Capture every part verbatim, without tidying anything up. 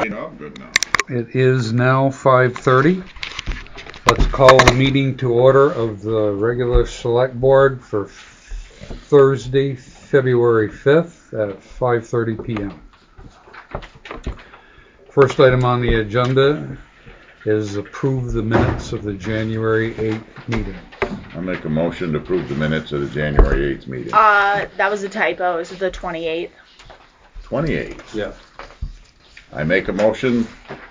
Oh, good now. It is now five thirty. Let's call the meeting to order of the regular select board for Thursday, February fifth at five thirty p.m. First item on the agenda is approve the minutes of the January eighth meeting. I'll make a motion to approve the minutes of the January eighth meeting. Uh, that was a typo. It was the twenty-eighth. twenty-eighth. Yeah. I make a motion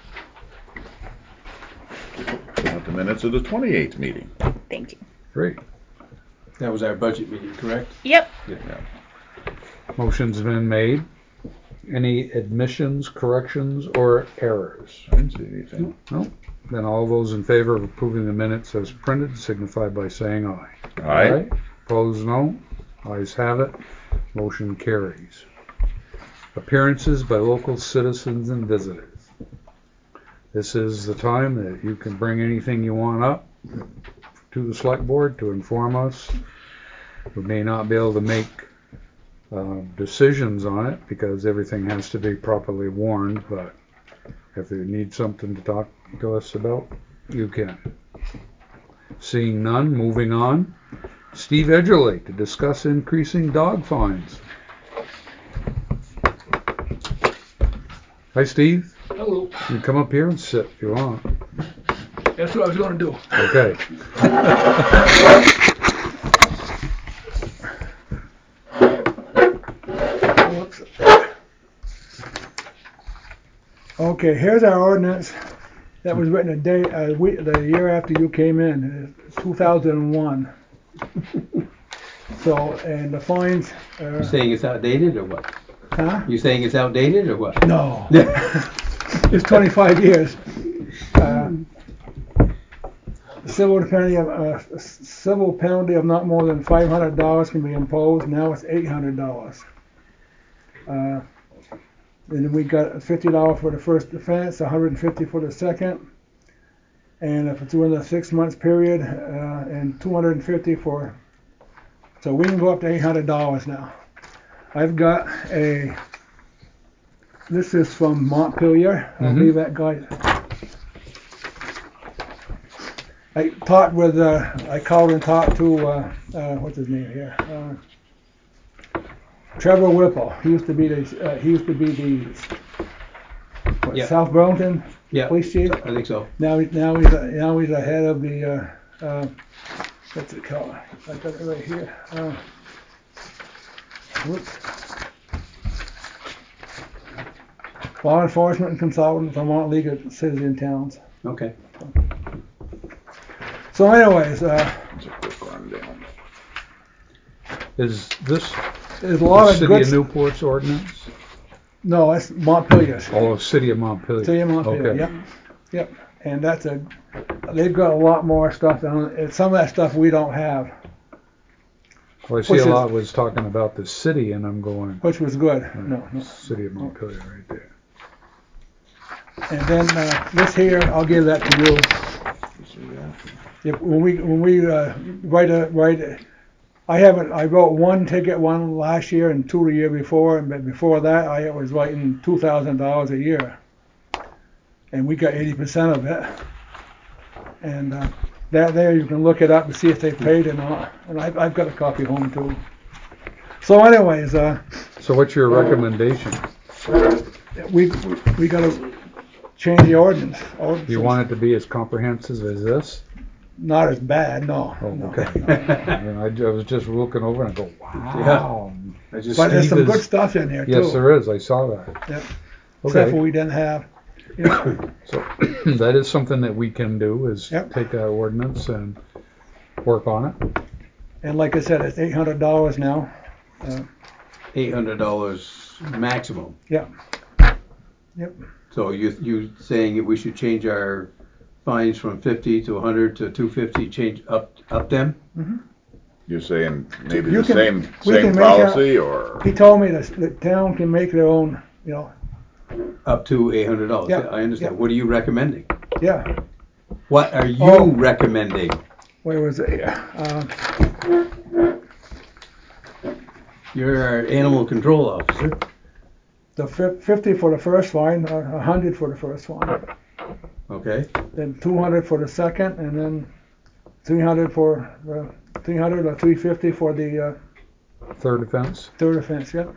about the minutes of the twenty-eighth meeting. Thank you. Great. That was our budget meeting, correct? Yep. Yeah. Motion's been made. Any admissions, corrections, or errors? I didn't see anything. No. Then all those in favor of approving the minutes as printed signify by saying aye. Aye. Opposed, no. Ayes have it. Motion carries. Appearances by local citizens and visitors. This is the time that you can bring anything you want up to the select board to inform us. We may not be able to make uh, decisions on it because everything has to be properly warned, but if you need something to talk to us about, you can. Seeing none, moving on. Steve Edgerly to discuss increasing dog fines. Hi, Steve. Hello. You can come up here and sit if you want. That's what I was going to do. Okay. Okay, here's our ordinance that was written a day, a week, the year after you came in, two thousand one. So, and the fines are... You saying it's outdated or what? Huh? You saying it's outdated or what? No. It's twenty-five years. Uh, civil penalty of uh, civil penalty of not more than five hundred dollars can be imposed. Now it's eight hundred dollars. Uh, and then we got fifty dollars for the first offense, one hundred fifty dollars for the second, and if it's within a six months period, uh, and two hundred fifty dollars for. So we can go up to eight hundred dollars now. I've got a. This is from Montpelier. I'll Mm-hmm. leave that guy. I talked with. Uh, I called and talked to. Uh, uh, what's his name here? Uh, Trevor Whipple. He used to be the. Uh, he used to be the. What, Yep. South Burlington Yeah, police chief. I think so. Now he now he's a, now he's the head of the. Uh, uh, what's it called? I got it right here. Uh, whoops. Law enforcement and consultant, Vermont League of Cities and Towns. Okay. So, anyways, uh, It's a quick rundown. Is this there's a lot the of City good. of Newport's ordinance? No, it's Montpelier's. Oh, City of Montpelier. City of Montpelier. Okay. Yep, yep. And that's a. They've got a lot more stuff on it. Some of that stuff we don't have, Well, I see Which a is- lot was talking about the city, and I'm going, which was good. No, no. City of Montpelier right there. And then uh, this here, I'll give that to you. You see that? If, when we when we uh, write a write, a, I haven't. I wrote one ticket one last year and two the year before, and but before that I was writing two thousand dollars a year, and we got eighty percent of it. And uh, that there you can look it up and see if they paid or not. And I've, I've got a copy home too. So, anyways, uh, So what's your recommendation? we we, we got to change the ordinance. ordinance. You want it to be as comprehensive as this? Not as bad, no. Oh, no. okay. And I, I was just looking over and I go, wow. I just, But there's Steve some is- good stuff in there too. Yes, there is. I saw that. Yep. Except for Okay. we didn't have. You know, So that is something that we can do is Yep. take our ordinance and work on it. and like I said, it's eight hundred dollars now. Uh, Eight hundred dollars maximum. Yep. Yep. So you you saying that we should change our fines from fifty to one hundred to two fifty? Change up up them? You're saying maybe You the can- same we same can make policy, or He told me that the town can make their own. You know. Up to eight hundred dollars. Yeah, I understand. yeah. What are you recommending? Yeah. What are you Oh. recommending? Where was it? Uh, You're our animal control officer. the fif- fifty for the first fine, uh, a hundred for the first fine, Okay, then two hundred for the second, and then three hundred for uh, three hundred or three fifty for the uh, Third offense? third offense. Yeah.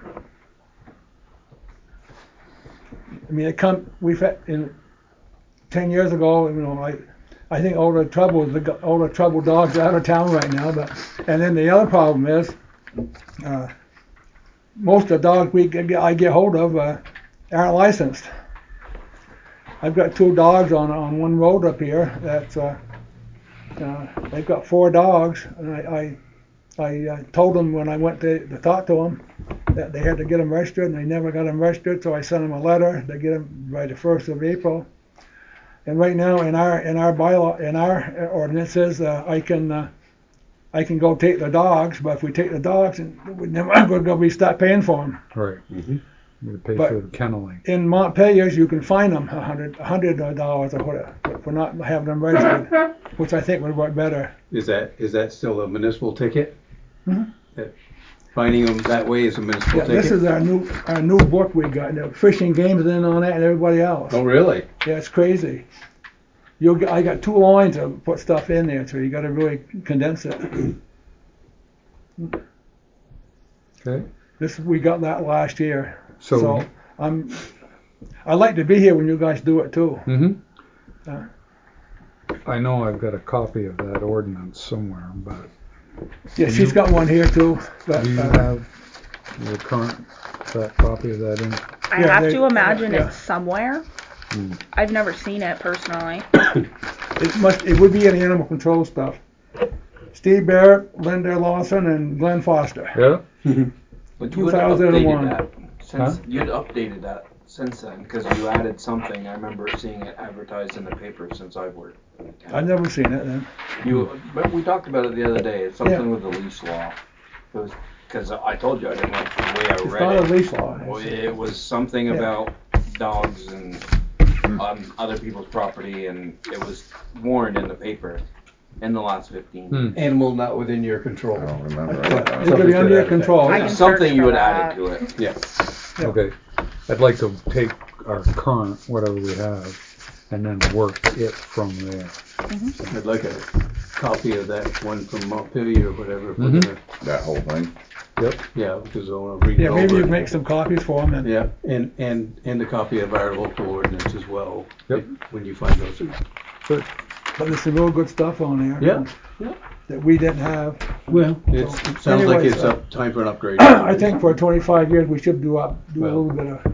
I mean, it come we've had in ten years ago. You know, I I think all the trouble the go- all the trouble dogs are out of town right now. But and then the other problem is. Uh, most of the dogs we get, I get hold of uh, aren't licensed. I've got two dogs on on one road up here that uh, uh, they've got four dogs, and I I, I uh, told them when I went to, to talk to them that they had to get them registered, and they never got them registered. So I sent them a letter to get them by the first of April. And right now in our in our bylaw in our ordinances, uh, I can. Uh, I can go take the dogs, but if we take the dogs, and we're never going to be start paying for them. Right. Mm-hmm. You pay But- for the kenneling. In Montpelier, you can fine them a hundred, a hundred dollars or whatever for not having them registered, which I think would work better. is that, is that still a municipal ticket? Mhm. That- Finding them that way is a municipal Yeah, ticket? this is our new our new book we got. The fishing games in on that and everybody else. Oh, really? Yeah, it's crazy. You will I got two lines to put stuff in there, so you got to really condense it. Okay. This we got that last year. So, So I'm. I like to be here when you guys do it too. hmm Uh. I know I've got a copy of that ordinance somewhere, but Yeah, Do she's you- got one here too. But, do you uh, have your current, that copy of that in? I Yeah, have they- to imagine yeah. it's somewhere. Hmm. I've never seen it personally. It must. It would be in the animal control stuff. Steve Barrett, Linda Lawson, and Glenn Foster. Yeah? But you had two thousand one. updated that since Huh? you'd updated that since then because you added something. I remember seeing it advertised in the paper since I've worked. in the town. I've never seen it then. You, but we talked about it the other day. It's something with the leash law. It was because I told you I didn't like the way I It's read not it. a leash law. Well, it was something Yeah. about dogs and on other people's property, and it was warned in the paper in the last fifteen Hmm. years. Animal not within your control. I don't remember. Yeah, that. it could Something be to under that your effect. control. I Yeah. can Something search you for would that. add to it. Yeah. Yeah. Okay. I'd like to take our current, whatever we have, and then work it from there. I'd like a copy of that one from Montpelier or whatever. If we're Mhm. gonna, That whole thing. yeah, because I want to read it Yeah, maybe over. you make some copies for them. And, Yeah, and, and, and a copy of our local ordinance as well. Yep. When you find those. Good. but there's some real good stuff on there. Yeah, yeah. That we didn't have. Well, it's, So, it sounds like anyways, it's uh, up, time for an upgrade. I think for twenty-five years we should do up do a Well. little bit of.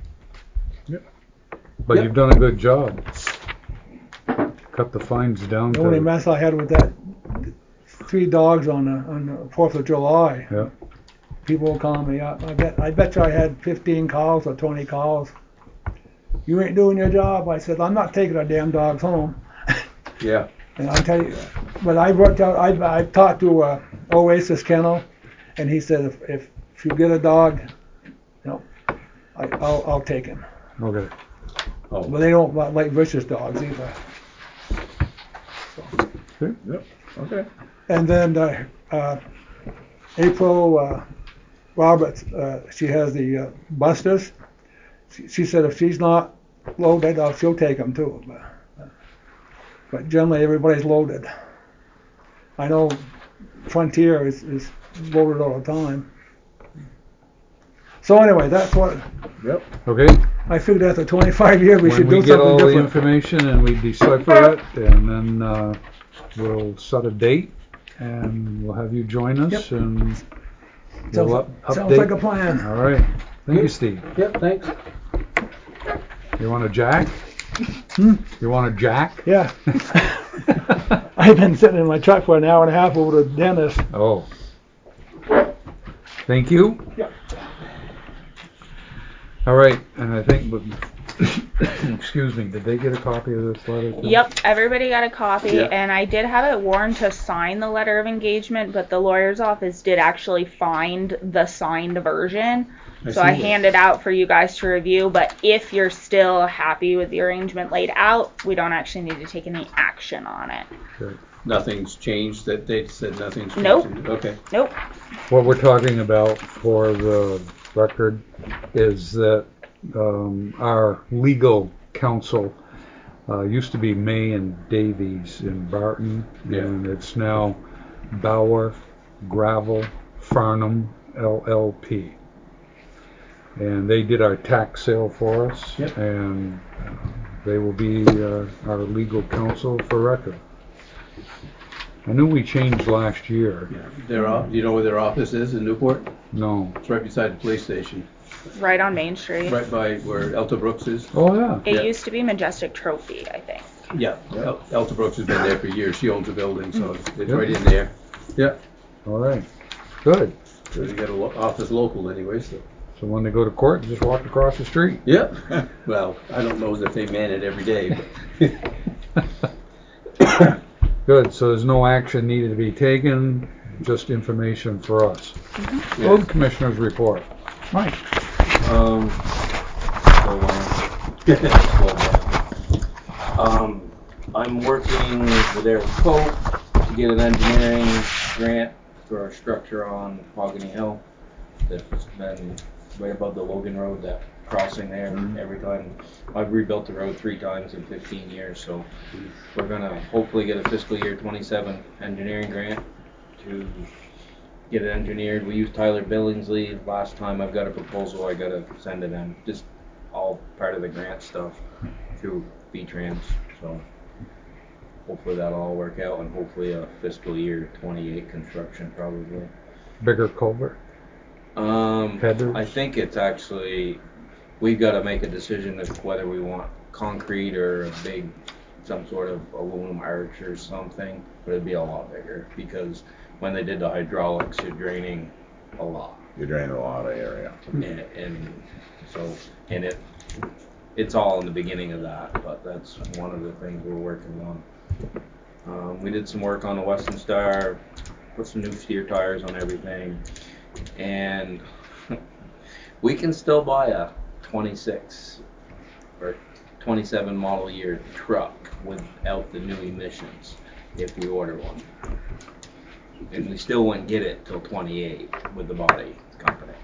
But Yep. you've done a good job. Cut the fines down The only to, mess I had with that three dogs on the on the Fourth of July. yeah. People will call me up. I bet I bet you I had fifteen calls or twenty calls. You ain't doing your job. I said I'm not taking our damn dogs home. Yeah, And I tell you, but I worked out. I I talked to uh, Oasis Kennel, and he said if if, if you get a dog, you know, I, I'll I'll take him. Okay. oh, But they don't li- like vicious dogs either. Yep, okay. And then uh, uh, April uh, Roberts, uh, she has the uh, Busters. She, she said if she's not loaded, uh, she'll take them too. But, uh, but generally everybody's loaded. I know Frontier is, is loaded all the time. So anyway, that's what Yep. Okay. I figured after twenty-five years we When should we do get all something the different. information and we decipher it, and then uh, we'll set a date, and we'll have you join us, Yep. and Sounds, we'll like- up- sounds update. like a plan. All right. Thank you, Steve. yep, thanks. You want a jack? Hmm? You want a jack? Yeah. I've been sitting in my truck for an hour and a half over to the dentist. Oh. Thank you. Yeah. All right, and I think, excuse me, did they get a copy of this letter too? Yep, everybody got a copy, Yeah. and I did have it warned to sign the letter of engagement, but the lawyer's office did actually find the signed version. I So I see that. handed out for you guys to review, but if you're still happy with the arrangement laid out, we don't actually need to take any action on it. Good. Nothing's changed, that they said nothing's changed? Nope. Okay, Nope. What we're talking about for the record is that um, our legal counsel uh, used to be May and Davies in Barton, Yeah. and it's now Bauer, Gravel, Farnham, L L P. And they did our tax sale for us, Yep. and uh, they will be uh, our legal counsel for record. I knew we changed last year. Yeah. Their off, do you know where their office is in Newport? No. It's right beside the police station, Right on Main Street. right by where Elta Brooks is. Oh, yeah. It Yeah. used to be Majestic Trophy, I think. Yeah, El- Elta Brooks has been there for years. She owns the building, so it's, it's Yep. right in there. Yeah. All right. Good. So they got a lo- office local anyway, so. So when they go to court, just walk across the street. Yep. Well, I don't know if they man it every day, but. Good. So there's no action needed to be taken, just information for us. Yeah. Road Commissioner's report. Mike. Um, slow down. Slow down. Um, I'm working with Eric Pope to get an engineering grant for our structure on Pogany Hill. That's been right above the Logan Road, that crossing there. Mhm. Every time I've rebuilt the road three times in fifteen years, so we're gonna hopefully get a fiscal year twenty-seven engineering grant to get it engineered. We used Tyler Billingsley last time. I've got a proposal I gotta send to them. Just all part of the grant stuff through V-Trans. So hopefully that'll all work out, and hopefully a fiscal year twenty-eight construction probably. Bigger culvert. Um, Headers? I think it's actually, we've got to make a decision as to whether we want concrete or a big, some sort of aluminum arch or something, but it'd be a lot bigger because when they did the hydraulics, you're draining a lot. You drain a lot of area. And, and so, and it, it's all in the beginning of that, but that's one of the things we're working on. Um, we did some work on the Western Star, put some new steer tires on everything, and we can still buy a twenty-six or twenty-seven model year truck without the new emissions if we order one. And we still wouldn't get it till twenty-eight with the body company.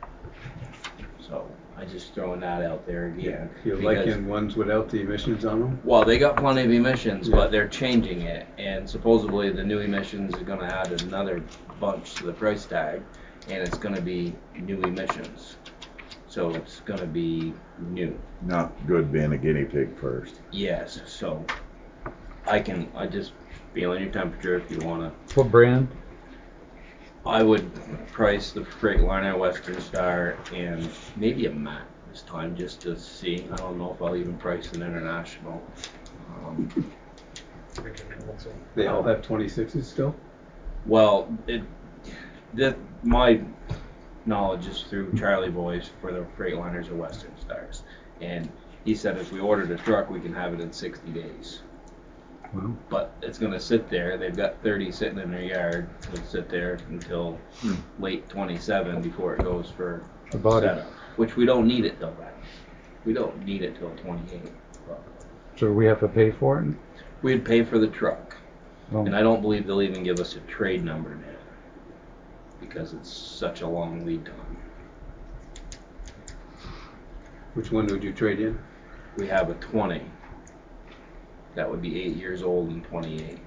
So I just throwing that out there again. You're because- liking ones without the emissions on them? Well, they got plenty of emissions, Yeah. but they're changing it, and supposedly the new emissions are going to add another bunch to the price tag, and it's going to be new emissions. So it's going to be new. Not good being a guinea pig first. Yes. So I can I just feel your temperature if you want to. What brand? I would price the Freightliner Western Star and maybe a Mac this time just to see. I don't know if I'll even price an international. Um, They all have twenty-sixes still? well, it that my knowledge is through Charlie Boys for the Freightliners or Western Stars, and he said if we ordered a truck, we can have it in sixty days. Wow. But it's going to sit there. They've got thirty sitting in their yard. It'll sit there until Hmm. late twenty-seven before it goes for The body. setup, which we don't need it till then. We don't need it till twenty-eight. But So we have to pay for it? we'd pay for the truck, Oh. and I don't believe they'll even give us a trade number now because it's such a long lead time. Which one would you trade in? We have a twenty. That would be eight years old and twenty-eight.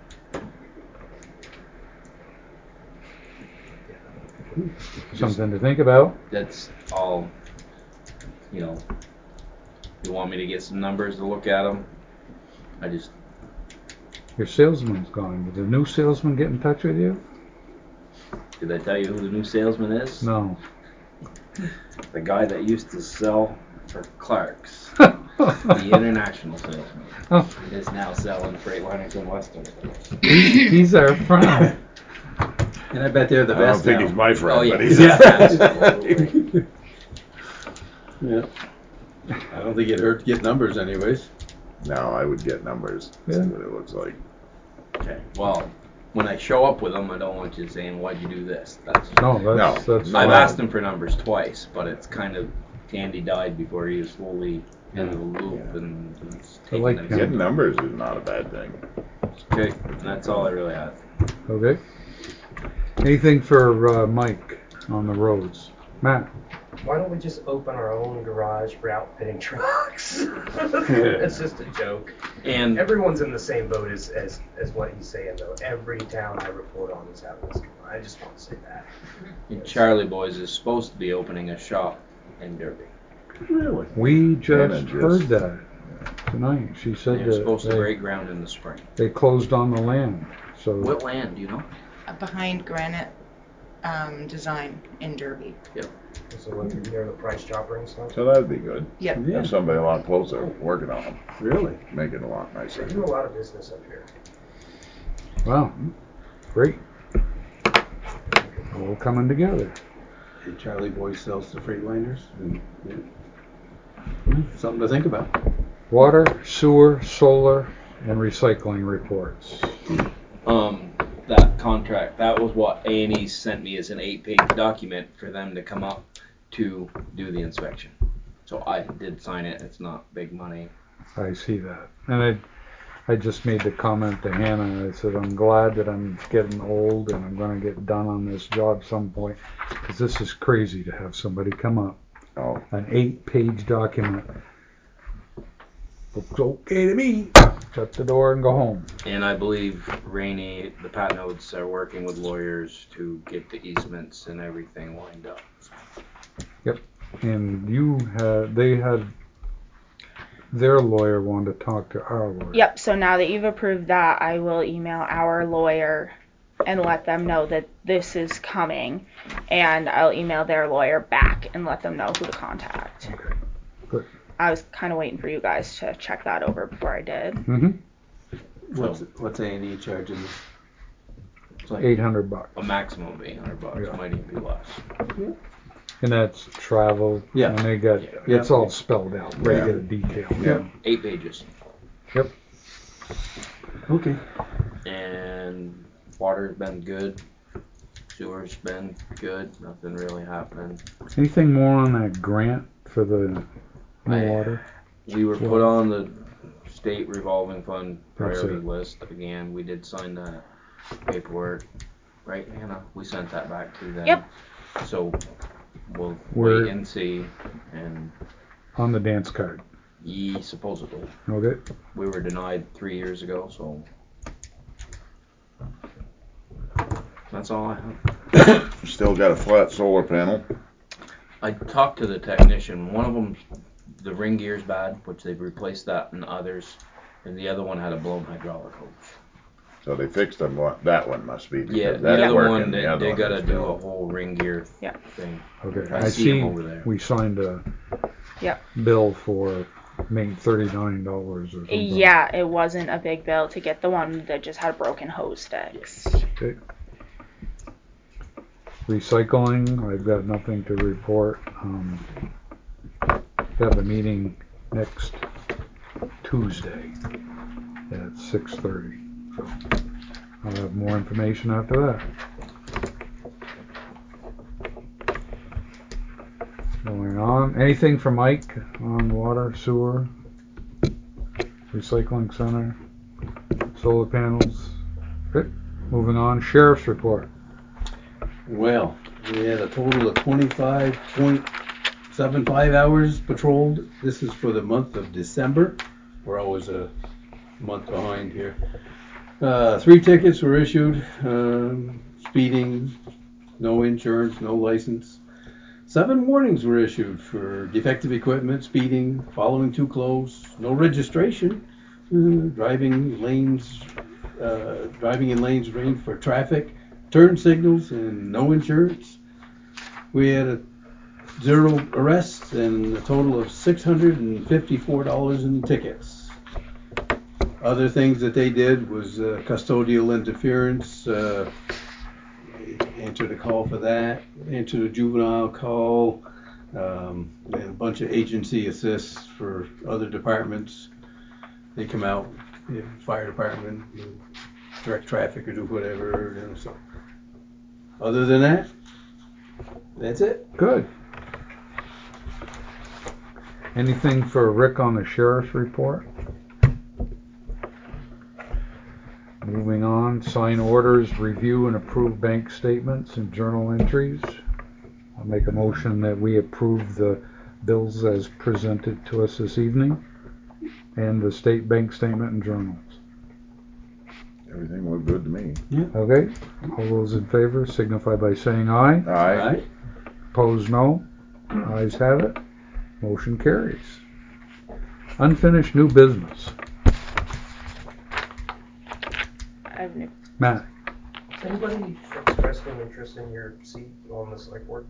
Something to think about. That's all, you know, you want me to get some numbers to look at them? I just, Your salesman's gone. Did the new salesman get in touch with you? did I tell you who the new salesman is? No. The guy that used to sell for Clark's, the international salesman, Oh, is now selling Freightliners and Western Stars. he's our friend. And I bet they're the I don't best think now. he's my friend, Oh, yeah. but he's Yeah. Absolutely. Yeah. I don't think it hurt to get numbers anyways. No, I would get numbers. Yeah. See what it looks like. Okay, well, when I show up with them, I don't want you saying, why'd you do this? That's No, that's, No. that's I've Wow. asked him for numbers twice, but it's kind of, Andy died before he was fully in the loop, Yeah. and it's I taken like him. him. Getting numbers is not a bad thing. Okay, and that's all I really have. okay. Anything for uh, Mike on the roads? Matt? Why don't we just open our own garage for outfitting trucks? It's just a joke. And Everyone's in the same boat as, as, as what he's saying, though. Every town I report on is having this. I just want to say that. Charlie Boys is supposed to be opening a shop in Derby. Really? We just Hannah just- heard that tonight. She said They're that supposed to they, break ground in the spring. they closed on the land. So What land, do you know? Behind Granite um, Design in Derby. So like near the Price Chopper and stuff. So that'd be good. Yep. Yeah, Have somebody a lot closer working on them, really. make it a lot They nicer. do a lot of business up here. wow, great. All coming together. And Charlie Boy sells to Freightliners. And, yeah. Something to think about. Water, sewer, solar, and recycling reports. Um, that contract, that was what A and E sent me as an eight-page document for them to come up to do the inspection. So I did sign it. It's not big money. I see that. And I I just made the comment to Hannah. I said, I'm glad that I'm getting old and I'm going to get done on this job some point. Because this is crazy to have somebody come up, Oh, an eight-page document. Looks okay to me. Shut the door and go home. And I believe Rainey, the Pat Notes, are working with lawyers to get the easements and everything lined up. And you had, they had, their lawyer wanted to talk to our lawyer. Yep, so now that you've approved that, I will email our lawyer and let them know that this is coming, and I'll email their lawyer back and let them know who to contact. Okay, good. I was kind of waiting for you guys to check that over before I did. Mm-hmm. What's what's A and E charging? It's like eight hundred bucks. A maximum of eight hundred bucks, Yeah. might even be less. And that's travel. Yeah. And they got, Yeah. it's all spelled out, regular detail. yeah. Eight pages. okay. And water's been good. Sewer's been good. Nothing really happening. Anything more on that grant for the I- new water? We were put on the state revolving fund That's priority it. list again. We did sign that paperwork, right, Hannah? We sent that back to them. Yep. So we'll We're- wait and see. And On the dance card. ye supposedly Okay. we were denied three years ago. So that's all I have. Still got a flat solar panel. I talked to the technician. One of them, the ring gear's bad, which they've replaced that in others, and the other one had a blown hydraulic hose. So they fixed them. One- That one must be because Yeah, the that's other working. one, the they, other they one gotta is do still- a whole ring gear Yeah. thing. Okay. I I see see him over there. we signed a Yep. bill for maybe thirty-nine dollars or something. Yeah, it wasn't a big bill to get the one that just had a broken hose fixed. Okay. Recycling, I've got nothing to report. Um, have a meeting next Tuesday at six thirty. So I'll have more information after that. Going on. Anything from Mike on water, sewer, recycling center, solar panels? Good. Moving on. Sheriff's report. Well, we had a total of twenty-five point seven five hours patrolled. This is for the month of December. We're always a month behind here. Uh, three tickets were issued. Um, speeding, no insurance, no license. Seven warnings were issued for defective equipment, speeding, following too close, no registration, uh, driving lanes, uh, driving in lanes arranged for traffic, turn signals, and no insurance. We had a zero arrests and a total of six hundred fifty-four dollars in tickets. Other things that they did was uh, custodial interference, uh, answered a call for that, answered a juvenile call, um, and a bunch of agency assists for other departments. They come out, you know, fire department, you know, direct traffic or do whatever, you know, so. Other than that, that's it. Good. Anything for Rick on the sheriff's report? Moving on, sign orders, review and approve bank statements and journal entries. I'll make a motion that we approve the bills as presented to us this evening and the state bank statement and journals. Everything looked good to me. Okay, all those in favor signify by saying aye. Aye. Opposed, no. Ayes have it. Motion carries. Unfinished new business. I've new- Matt. Has anybody expressed any interest in your seat on the select board?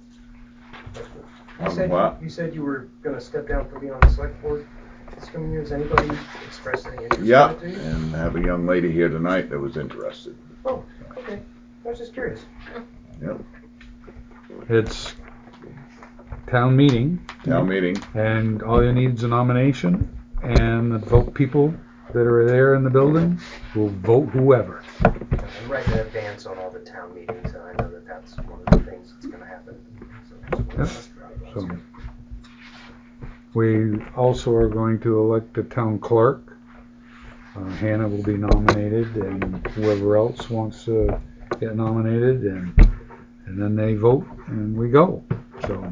You On said, what? you said you were gonna step down from being on the select board this coming year. Has anybody expressed any interest Yeah, in it to you? and have a young lady here tonight that was interested. Oh, okay. I was just curious. Yep. It's town meeting, Town meeting. and all you need is a nomination, and the vote people that are there in the building will vote whoever. I'm writing in advance on all the town meetings, and I know that that's one of the things that's gonna happen. So just wanted to Yep. ask about it. So we also are going to elect a town clerk. Uh, Hannah will be nominated, and whoever else wants to get nominated, and and then they vote, and we go. So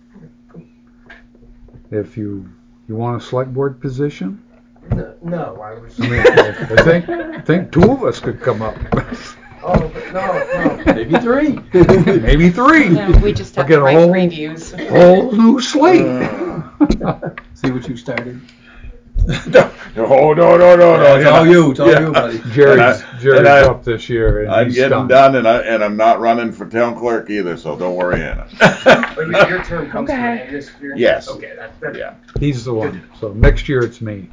if you you want a select board position, No, no, I was. I mean, I think I think two of us could come up. Oh, but no, no. Maybe three. Maybe three. No, we just I'll have get to a write whole- reviews. Whole new slate. See what you started? No, no, no, no, no. Yeah, it's all Yeah. you, it's all Yeah. you, buddy. Jerry's And I- Jerry's and I- up this year, and I'm he's getting done. done, and I and I'm not running for town clerk either, so don't worry, Anna. But your, your term comes to an Okay. end this year? Yes. Okay, that, that, Yeah. He's the one. So next year it's me.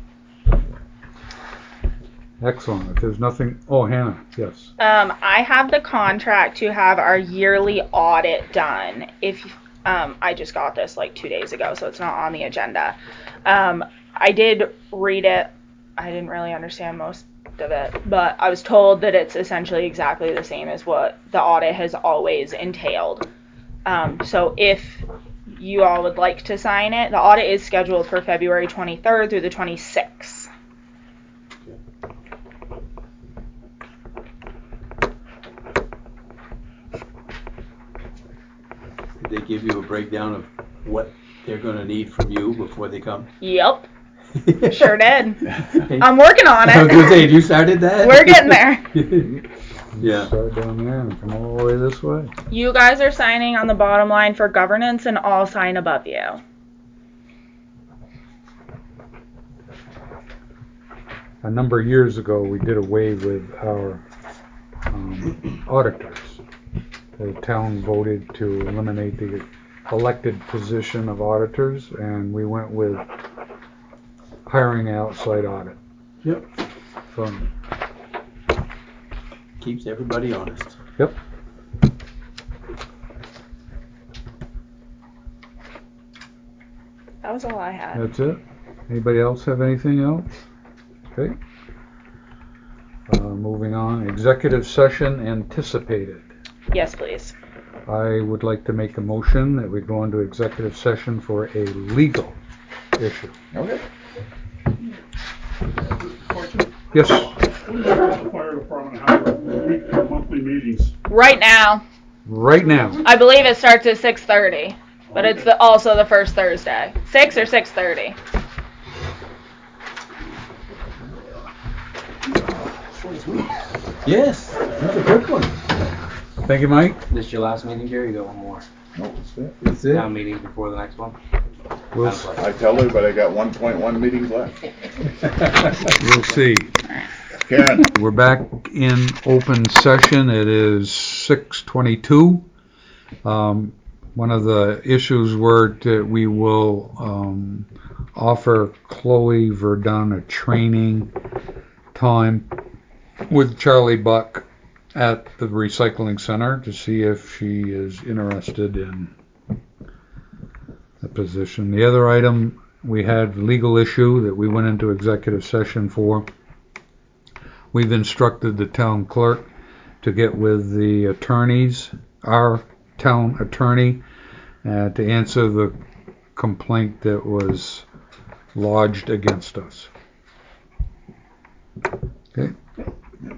Excellent. If there's nothing, oh Hannah, yes. Um, I have the contract to have our yearly audit done. If um, I just got this like two days ago, so it's not on the agenda. Um, I did read it. I didn't really understand most of it, but I was told that it's essentially exactly the same as what the audit has always entailed. Um, so if you all would like to sign it, the audit is scheduled for February twenty-third through the twenty-sixth. Did they give you a breakdown of what they're gonna need from you before they come? Yep, sure did. Hey, I'm working on I was gonna say, it. you started that? We're getting there. Yeah. Start down there and come all the way this way. You guys are signing on the bottom line for governance, and I'll sign above you. A number of years ago, we did away with our um, auditors. The town voted to eliminate the elected position of auditors, and we went with hiring an outside audit Yep. firm. Keeps everybody honest. Yep. That was all I had. That's it. Anybody else have anything else? Okay. Uh, moving on. Executive session anticipated. Yes, please. I would like to make a motion that we go into executive session for a legal issue. Okay. Yes. What about the fire department, how they meet their monthly meetings? Right now, Right now. I believe it starts at six thirty, but it's the, also the first Thursday. six or six thirty. Yes, that's a quick one. Thank you, Mike. This your last meeting, Jerry? You got one more No, that's it. That's it. town meeting before the next one? We'll, Sounds like I tell everybody I got one point one meetings left. we'll see. Karen, We're back in open session. It is six twenty-two. Um, one of the issues were that we will um, offer Chloe Verdun a training time with Charlie Buck at the recycling center to see if she is interested in the position. The other item, we had legal issue that we went into executive session for. We've instructed the town clerk to get with the attorneys, our town attorney, uh, to answer the complaint that was lodged against us. Okay.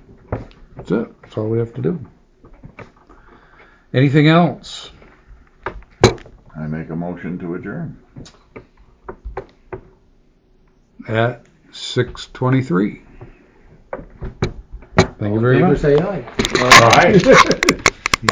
That's it. That's all we have to do. Anything else? I make a motion to adjourn. At six twenty-three. Thank you All in very favor, much. say aye. All right.